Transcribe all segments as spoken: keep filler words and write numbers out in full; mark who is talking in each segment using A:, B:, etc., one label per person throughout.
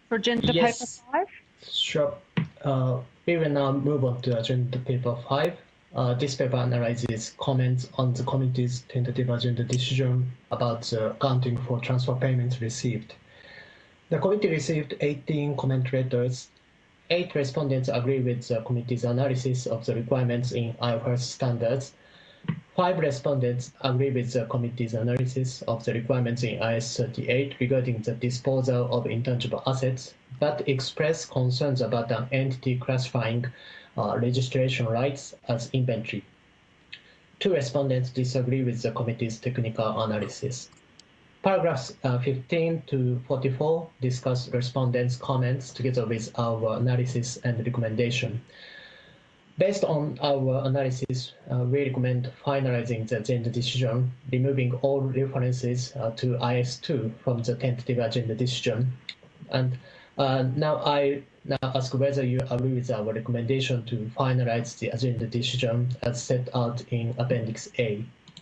A: for agenda
B: Yes.
A: paper five?
B: Sure. Uh, we will now move on to agenda paper five. Uh, this paper analyzes comments on the committee's tentative agenda decision about the accounting for transfer payments received. The committee received eighteen comment letters. Eight respondents agree with the committee's analysis of the requirements in I F R S standards. Five respondents agree with the committee's analysis of the requirements in I S thirty-eight regarding the disposal of intangible assets, but express concerns about an entity classifying uh, registration rights as inventory. Two respondents disagree with the committee's technical analysis. Paragraphs uh, fifteen to forty-four discuss respondents' comments together with our analysis and recommendation. Based on our analysis, uh, we recommend finalizing the agenda decision, removing all references uh, to I S two from the tentative agenda decision. And uh, now I now ask whether you agree with our recommendation to finalize the agenda decision as set out in Appendix A.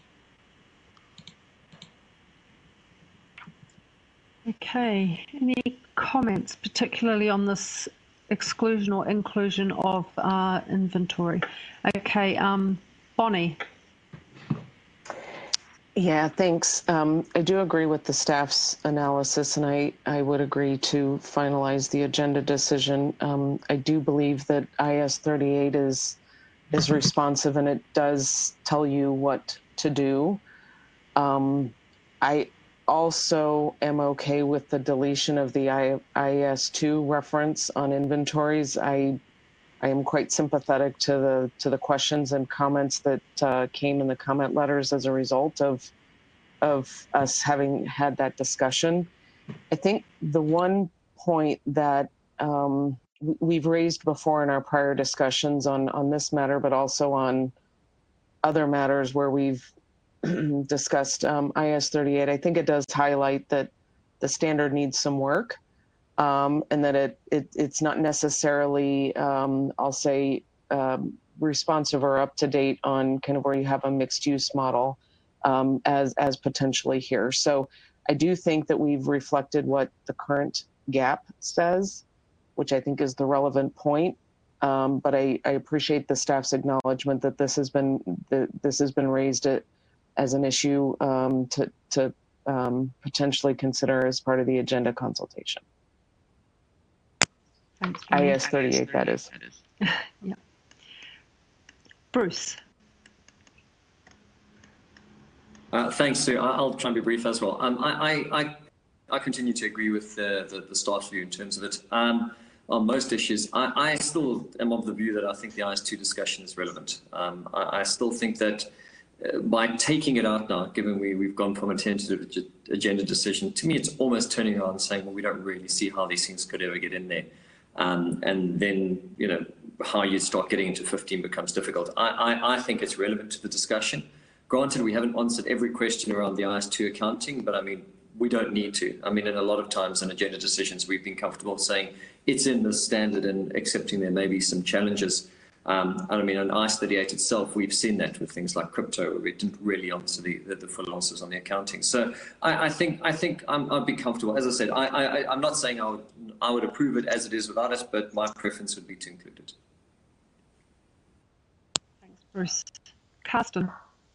A: Okay, any comments, particularly on this exclusion or inclusion of uh, inventory? Okay, um, Bonnie.
C: Yeah, thanks. Um, I do agree with the staff's analysis, and I, I would agree to finalize the agenda decision. Um, I do believe that I S thirty-eight is is responsive, and it does tell you what to do. Um, I also am okay with the deletion of the I S two reference on inventories. I I am quite sympathetic to the to the questions and comments that uh, came in the comment letters as a result of of us having had that discussion. I think the one point that um, we've raised before in our prior discussions on on this matter, but also on other matters where we've discussed um, I S thirty-eight, I think it does highlight that the standard needs some work, um, and that it, it it's not necessarily, um, I'll say, um, responsive or up to date on kind of where you have a mixed use model um, as as potentially here. So I do think that we've reflected what the current gap says, which I think is the relevant point. Um, but I, I appreciate the staff's acknowledgement that this has been that this has been raised at, as an issue um, to, to um, potentially consider as part of the agenda consultation.
A: Thanks,
C: I S thirty-eight, that is.
A: Yeah. Bruce.
D: Uh, thanks, Sue. I'll try and be brief as well. Um, I, I, I continue to agree with the, the, the staff's view in terms of it. Um, on most issues, I, I still am of the view that I think the I S two discussion is relevant. Um, I, I still think that uh, by taking it out now, given we, we've gone from a tentative agenda decision, to me it's almost turning around and saying, well, we don't really see how these things could ever get in there. Um, and then, you know, how you start getting into fifteen becomes difficult. I, I, I think it's relevant to the discussion. Granted, we haven't answered every question around the I S two accounting, but I mean, we don't need to. I mean, in a lot of times in agenda decisions, we've been comfortable saying it's in the standard and accepting there may be some challenges. Um, and I mean, on I S thirty-eight itself, we've seen that with things like crypto, where we didn't really answer the, the, the full answers on the accounting. So I, I think I think I'm, I'd be comfortable. As I said, I, I, I'm not saying I would I would approve it as it is without it, but my preference would be to include it.
A: Thanks, Bruce. Carsten.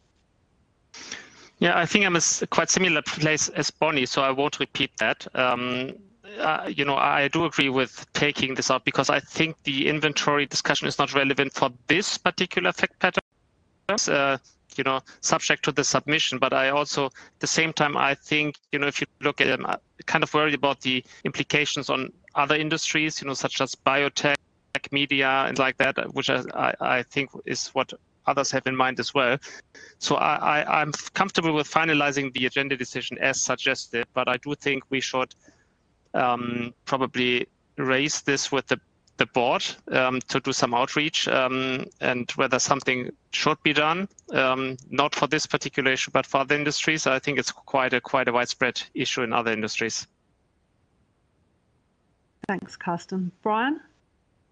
E: Yeah, I think I'm in a quite similar place as Bonnie, so I won't repeat that. Um, uh, you know, I do agree with taking this out because I think the inventory discussion is not relevant for this particular fact pattern, uh, you know, subject to the submission. But I also, at the same time, I think, you know, if you look at them, I'm kind of worried about the implications on other industries, you know, such as biotech, media, and like that, which I, I, I think is what others have in mind as well. So I, I, I'm comfortable with finalizing the agenda decision as suggested, but I do think we should um, probably raise this with the, the board um, to do some outreach um, and whether something should be done, um, not for this particular issue, but for other industries. I think it's quite a, quite a widespread issue in other industries.
A: Thanks, Carsten. Brian?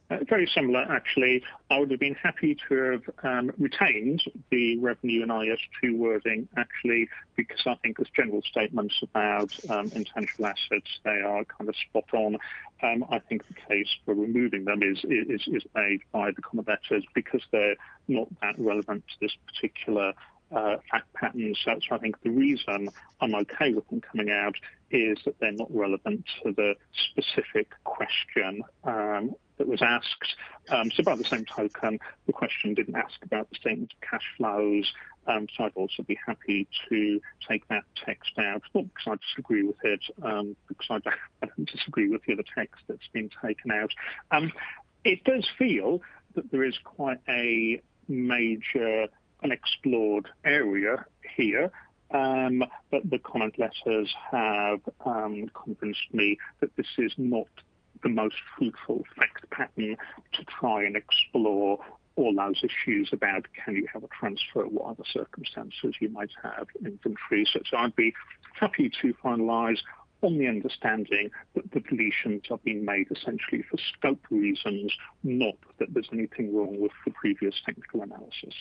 F: Uh, very similar, actually. I would have been happy to have um, retained the revenue and I S two wording, actually, because I think as general statements about um, intangible assets, they are kind of spot on. Um, I think the case for removing them is, is, is made by the comment letters because they're not that relevant to this particular uh, fact pattern. So, so I think the reason I'm okay with them coming out is that they're not relevant to the specific question um, that was asked. Um, so by the same token, the question didn't ask about the statement of cash flows. Um, so I'd also be happy to take that text out, not because I disagree with it, um, because I don't, I don't disagree with the other text that's been taken out. Um, it does feel that there is quite a major unexplored area here. Um, but the comment letters have um, convinced me that this is not the most fruitful fact pattern to try and explore all those issues about can you have a transfer, what other circumstances you might have inventory. So, so I'd be happy to finalise on the understanding that the deletions are being made essentially for scope reasons, not that there's anything wrong with the previous technical analysis.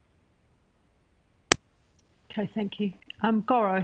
A: Okay, thank you. Um, Goro.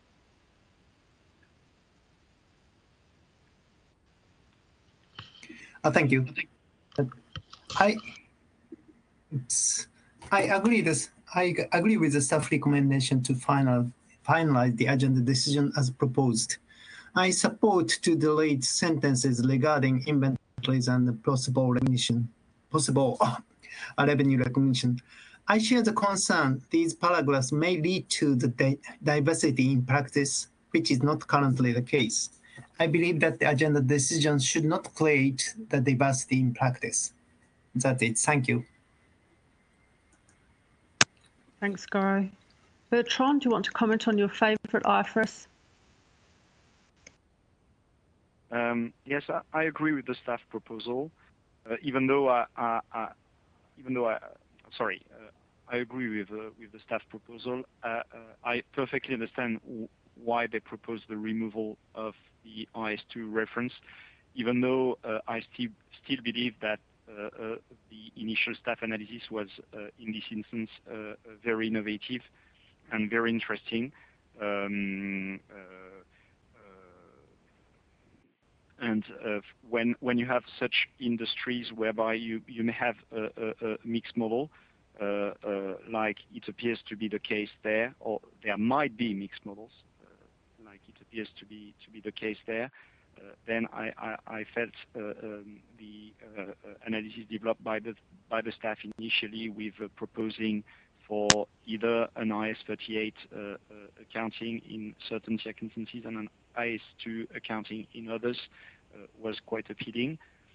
G: Uh, thank you. I it's, I agree this. I agree with the staff recommendation to final finalize the agenda decision as proposed. I support to delete sentences regarding inventories and possible recognition, possible uh, revenue recognition. I share the concern these paragraphs may lead to the di diversity in practice, which is not currently the case. I believe that the agenda decision should not create the diversity in practice. That's it. Thank you.
A: Thanks, Goro. Bertrand, do you want to comment on your favourite I F R S?
H: Um, yes, I, I agree with the staff proposal, uh, even though I, I, I, even though I, sorry, uh, I agree with uh, with the staff proposal. Uh, uh, I perfectly understand why they propose the removal of the I S two reference, even though uh, I still still believe that uh, uh, the initial staff analysis was, uh, in this instance, uh, very innovative and very interesting. Um, uh, And uh, when when you have such industries whereby you you may have a, a, a mixed model, uh, uh, like it appears to be the case there, or there might be mixed models, uh, like it appears to be to be the case there, uh, then I I, I felt uh, um, the uh, analysis developed by the by the staff initially with uh, proposing for either an I S thirty-eight uh, uh, accounting in certain circumstances and an I S two accounting in others uh, was quite appealing.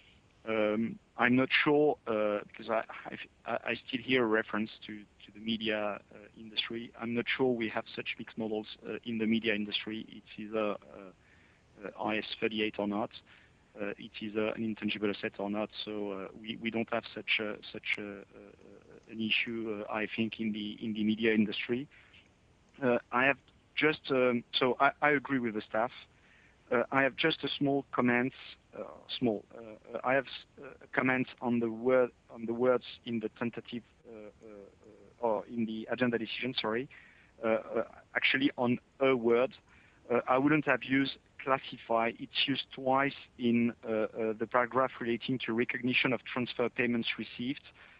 H: Um, I'm not sure uh, because I, I I still hear a reference to to the media uh, industry. I'm not sure we have such mixed models uh, in the media industry. It's either uh, uh, I S thirty-eight or not. Uh, it is uh, an intangible asset or not. So uh, we we don't have such a, such a, uh, an issue. Uh, I think in the in the media industry. Uh, I have just um, so I, I agree with the staff. Uh, I have just a small comment. Uh, small. Uh, I have uh, a comment on the word on the words in the tentative uh, uh, or in the agenda decision. Sorry, uh, uh, actually on a word. Uh, I wouldn't have used classify. It's used twice in uh, uh, the paragraph relating to recognition of transfer payments received.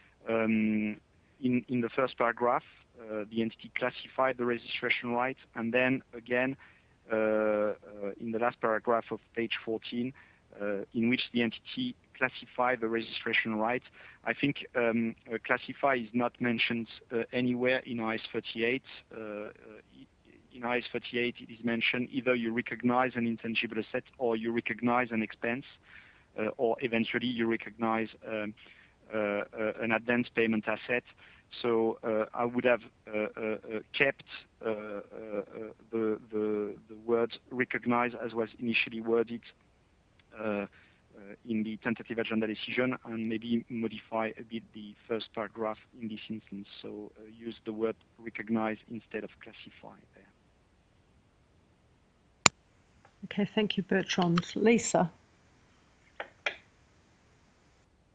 H: Um, in in the first paragraph, uh, the entity classified the registration right, and then again. Uh, uh, in the last paragraph of page fourteen, uh, in which the entity classified the registration right. I think um, uh, classify is not mentioned uh, anywhere in I S thirty-eight. Uh, uh, in I S thirty-eight, it is mentioned either you recognize an intangible asset or you recognize an expense, uh, or eventually you recognize um, uh, uh, an advance payment asset. So uh, I would have uh, uh, kept uh, uh, the, the, the word recognize as was initially worded uh, uh, in the tentative agenda decision, and maybe modify a bit the first paragraph in this instance. So uh, use the word recognize instead of classify there.
A: Okay, thank you, Bertrand. Lisa.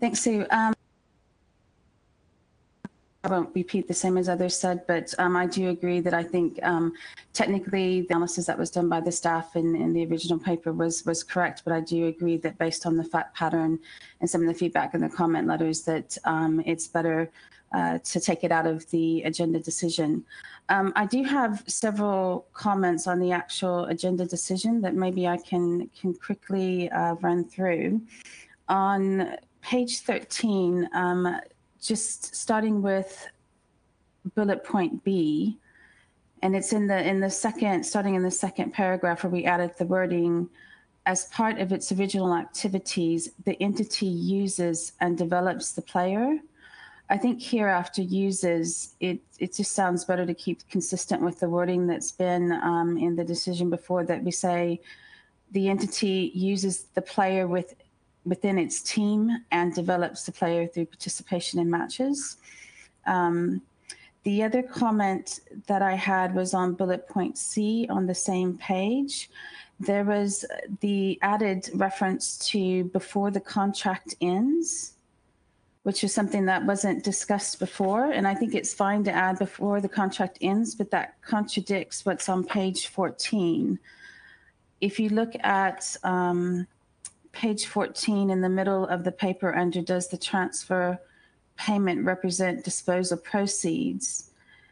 I: Thanks, Sue. Um, I won't repeat the same as others said, but um, I do agree that I think um, technically the analysis that was done by the staff in, in the original paper was was correct, but I do agree that based on the fact pattern and some of the feedback in the comment letters that um, it's better uh, to take it out of the agenda decision. Um, I do have several comments on the actual agenda decision that maybe I can, can quickly uh, run through. On page thirteen, um, just starting with bullet point B, and it's in the in the second, starting in the second paragraph where we added the wording, as part of its original activities, the entity uses and develops the player. I think here after uses, it, it just sounds better to keep consistent with the wording that's been um, in the decision before, that we say the entity uses the player with within its team and develops the player through participation in matches. Um, the other comment that I had was on bullet point C on the same page. There was the added reference to before the contract ends, which is something that wasn't discussed before. And I think it's fine to add before the contract ends, but that contradicts what's on page fourteen. If you look at um, page fourteen in the middle of the paper under does the transfer payment represent disposal proceeds,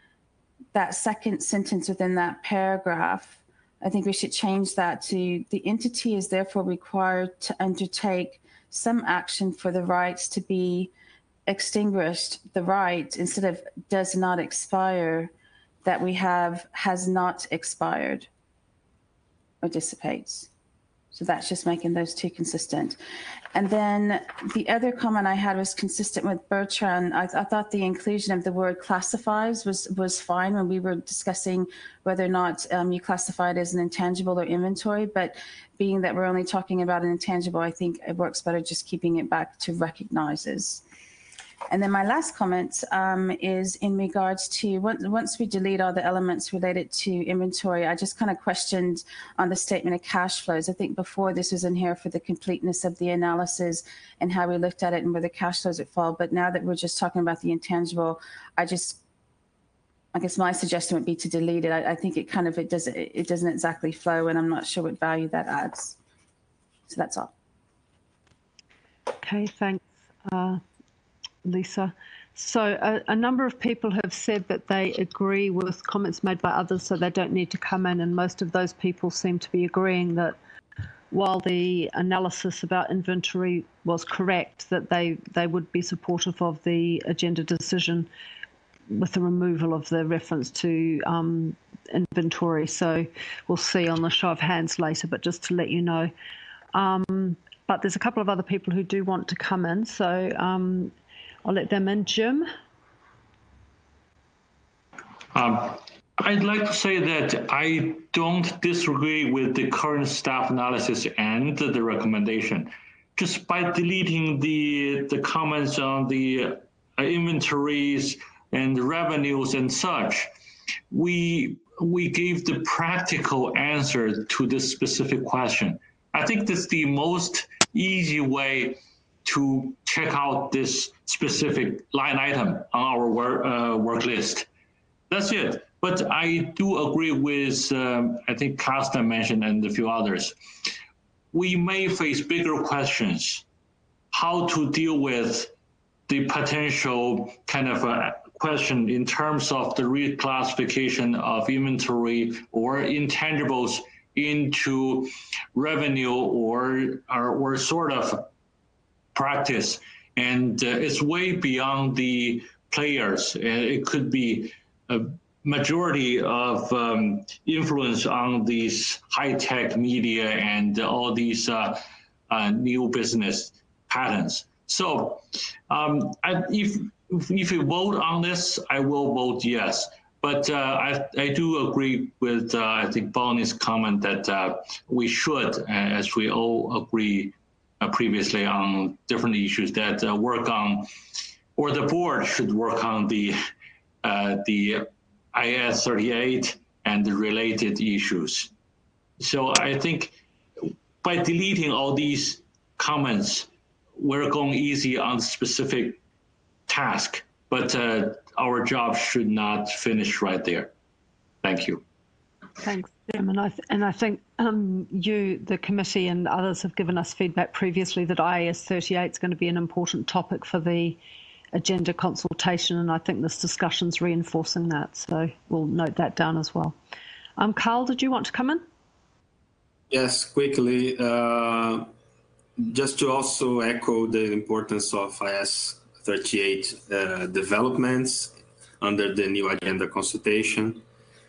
I: that second sentence within that paragraph, I think we should change that to the entity is therefore required to undertake some action for the rights to be extinguished, the right instead of does not expire, that we have has not expired or dissipates. So that's just making those two consistent. And then the other comment I had was consistent with Bertrand. I, I thought the inclusion of the word classifies was, was fine when we were discussing whether or not um, you classify it as an intangible or inventory, but being that we're only talking about an intangible, I think it works better just keeping it back to recognizes. And then my last comment um, is in regards to once, once we delete all the elements related to inventory, I just kind of questioned on the statement of cash flows. I think before this was in here for the completeness of the analysis and how we looked at it and where the cash flows would fall. But now that we're just talking about the intangible, I just, I guess my suggestion would be to delete it. I, I think it kind of, it doesn't, it doesn't exactly flow, and I'm not sure what value that adds. So that's all.
A: Okay, thanks. Uh, Lisa. So a, a number of people have said that they agree with comments made by others, so they don't need to come in, and most of those people seem to be agreeing that while the analysis about inventory was correct, that they, they would be supportive of the agenda decision with the removal of the reference to um, inventory. So we'll see on the show of hands later, but just to let you know. Um, but there's a couple of other people who do want to come in, so um, I'll let them in. Jim?
J: Um, I'd like to say that I don't disagree with the current staff analysis and the recommendation. Just by deleting the, the comments on the uh, inventories and the revenues and such, we, we gave the practical answer to this specific question. I think that's the most easy way to check out this specific line item on our work, uh, work list. That's it. But I do agree with, um, I think Carsten mentioned and a few others. We may face bigger questions, how to deal with the potential kind of a question in terms of the reclassification of inventory or intangibles into revenue or, or, or sort of practice, and uh, it's way beyond the players. It could be a majority of um, influence on these high-tech media and all these uh, uh, new business patterns. So um, I, if, if you vote on this, I will vote yes. But uh, I, I do agree with, uh, I think, Bonnie's comment that uh, we should, as we all agree uh, previously on different issues, that uh, work on, or the board should work on the, uh, the I S thirty-eight and the related issues. So I think by deleting all these comments, we're going easy on specific task, but uh, our job should not finish right there. Thank you.
A: Thanks, Jim. And I, th and I think um, you, the committee and others have given us feedback previously that I A S thirty-eight is going to be an important topic for the agenda consultation, and I think this discussion's reinforcing that. So we'll note that down as well. Um, Carl, did you want to come in?
K: Yes, quickly. Uh, just to also echo the importance of I A S thirty-eight uh, developments under the new agenda consultation.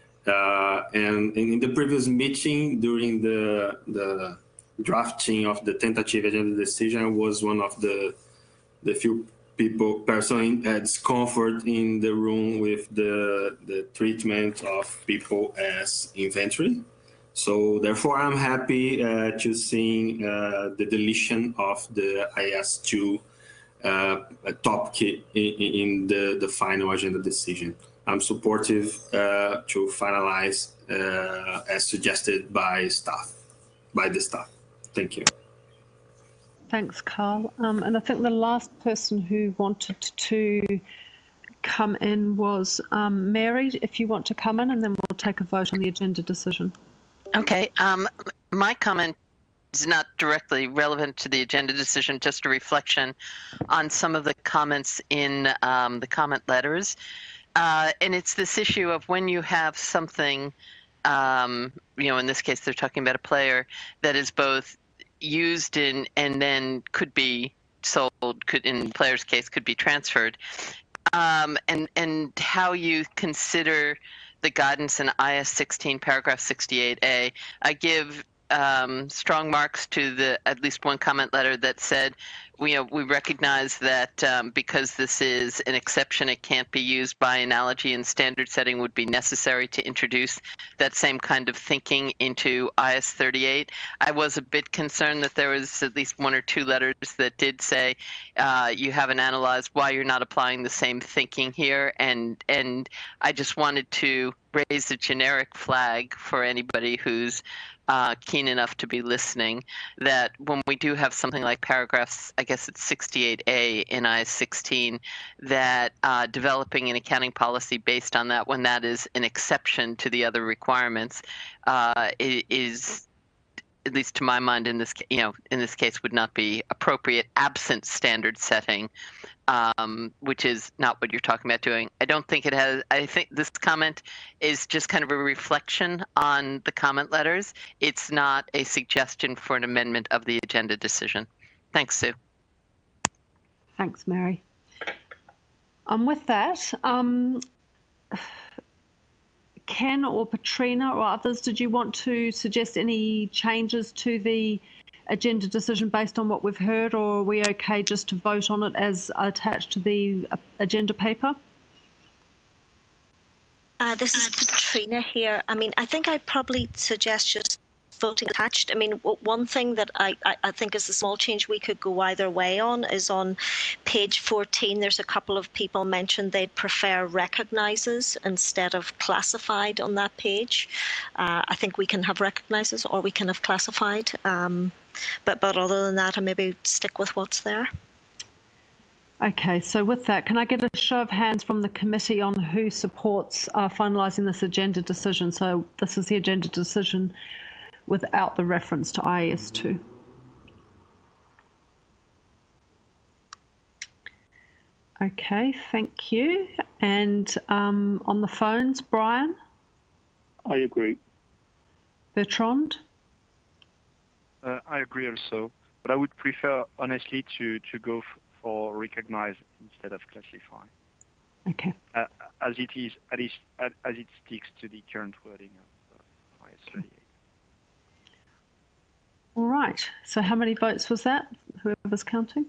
K: Uh, and in the previous meeting, during the, the drafting of the tentative agenda decision, I was one of the, the few people, person had discomfort in the room with the, the treatment of people as inventory. So therefore, I'm happy uh, to see uh, the deletion of the I A S two uh, topic in, in the, the final agenda decision. I'm supportive uh, to finalize uh, as suggested by staff, by the staff. Thank you.
A: Thanks, Carl. Um, and I think the last person who wanted to come in was um, Mary. If you want to come in, and then we'll take a vote on the agenda decision.
L: Okay. Um, my comment is not directly relevant to the agenda decision, just a reflection on some of the comments in um, the comment letters. Uh, and it's this issue of when you have something, um, you know, in this case, they're talking about a player that is both used in and then could be sold, could in player's case, could be transferred, um, and, and how you consider the guidance in I A S sixteen, paragraph sixty-eight A. I give um, strong marks to the at least one comment letter that said, we, you know, we recognize that um, because this is an exception, it can't be used by analogy, and standard setting would be necessary to introduce that same kind of thinking into I A S thirty-eight. I was a bit concerned that there was at least one or two letters that did say uh, you haven't analyzed why you're not applying the same thinking here, and and I just wanted to raise a generic flag for anybody who's Uh, keen enough to be listening, that when we do have something like paragraphs, I guess it's sixty-eight A in I A S sixteen, that uh, developing an accounting policy based on that, when that is an exception to the other requirements, uh, is, at least to my mind, in this, you know, in this case, would not be appropriate absent standard setting. Um, which is not what you're talking about doing. I don't think it has, I think this comment is just kind of a reflection on the comment letters. It's not a suggestion for an amendment of the agenda decision. Thanks, Sue.
A: Thanks, Mary. And with that, um, Ken or Petrina or others, did you want to suggest any changes to the agenda decision based on what we've heard, or are we okay just to vote on it as attached to the agenda paper?
M: Uh, this is Petrina here. I mean, I think I'd probably suggest just voting attached. I mean, one thing that I, I, I think is a small change we could go either way on is on page fourteen. There's a couple of people mentioned they'd prefer recognizes instead of classified on that page. Uh, I think we can have recognizes or we can have classified. Um, but, but other than that, I maybe stick with what's there.
A: Okay, so with that, can I get a show of hands from the committee on who supports uh, finalising this agenda decision? So this is the agenda decision without the reference to I A S two. Okay, thank you. And um, on the phones, Brian?
F: I agree.
A: Bertrand?
H: Uh, I agree also, but I would prefer, honestly, to, to go f for recognize instead of classify.
A: Okay.
H: Uh, as it is, at least, as, as it sticks to the current wording of uh, I A S thirty-eight.
A: All right. So how many votes was that? Whoever's counting?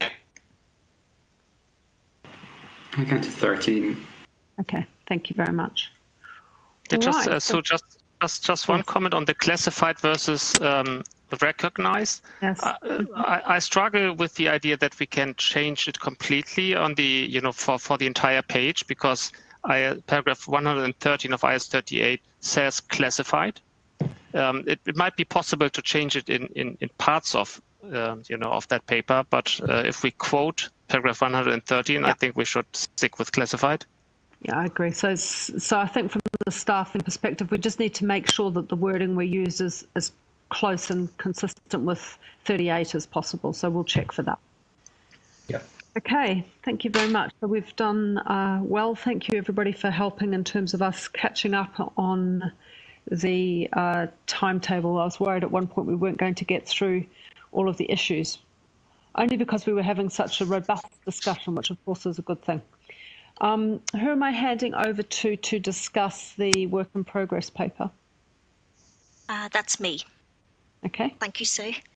N: I got to thirteen.
A: Okay. Thank you very much.
E: Just,
A: right.
E: uh, so just just just one yes. comment on the classified versus um, recognized.
A: Yes.
E: Uh, I, I struggle with the idea that we can change it completely on the, you know, for, for the entire page, because I, paragraph one hundred thirteen of I A S thirty-eight says classified. Um, it, it might be possible to change it in, in, in parts of uh, you know, of that paper. But uh, if we quote paragraph one hundred thirteen, yeah. I think we should stick with classified.
A: Yeah, I agree. So, so I think from the staffing perspective, we just need to make sure that the wording we use is as close and consistent with thirty-eight as possible. So we'll check for that.
B: Yeah.
A: Okay, thank you very much. So we've done uh, well. Thank you, everybody, for helping in terms of us catching up on the uh, timetable. I was worried at one point we weren't going to get through all of the issues, only because we were having such a robust discussion, which of course is a good thing. Um, who am I handing over to to discuss the work in progress paper?
M: Uh, that's me.
A: Okay.
M: Thank you, Sue.